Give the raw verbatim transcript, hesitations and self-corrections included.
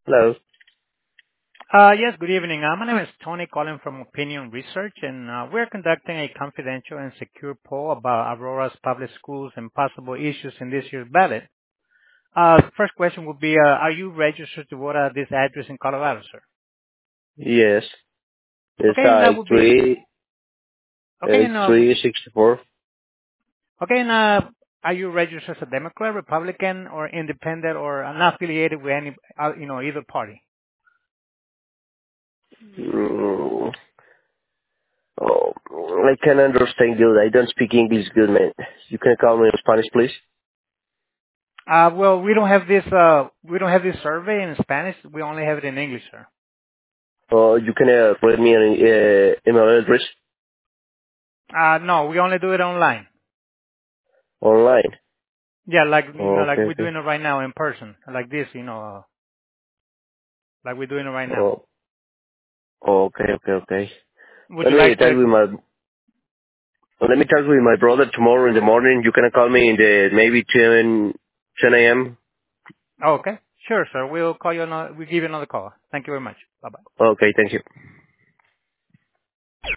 Hello. Uh Yes, good evening. Uh My name is Tony, calling from Opinion Research, and uh we're conducting a confidential and secure poll about Aurora's public schools and possible issues in this year's ballot. Uh First question would be, uh are you registered to vote at this address in Colorado, sir? Yes. It's Okay, and uh that would be... three Okay, it's and uh, three sixty four. okay, and uh are you registered as a Democrat, Republican, or independent, or not affiliated with any, uh, you know, either party? Mm, oh, I can understand you. I don't speak English good, man. You can call me in Spanish, please. Uh Well, we don't have this, uh we don't have this survey in Spanish. We only have it in English, sir. Or you can uh, put me an uh, email address Uh No, we only do it online. online. Yeah, like you know, like Okay, we're okay. doing it right now in person, like this, you know, uh, like we're doing it right now. Oh, okay, okay, okay. Would Let you me like talk to? with my let me talk with my brother tomorrow in the morning. You can call me in the maybe ten ten a m. Oh, okay, sure, sir. We'll call you. Another, we'll give you another call. Thank you very much. Bye bye. Okay, thank you.